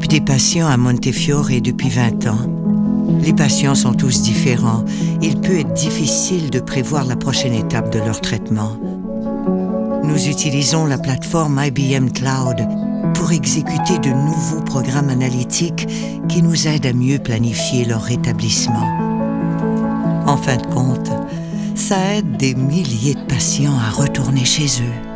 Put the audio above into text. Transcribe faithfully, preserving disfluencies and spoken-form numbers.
des patients à Montefiore depuis vingt ans. Les patients sont tous différents. Il peut être difficile de prévoir la prochaine étape de leur traitement. Nous utilisons la plateforme I B M Cloud pour exécuter de nouveaux programmes analytiques qui nous aident à mieux planifier leur rétablissement. En fin de compte, ça aide des milliers de patients à retourner chez eux.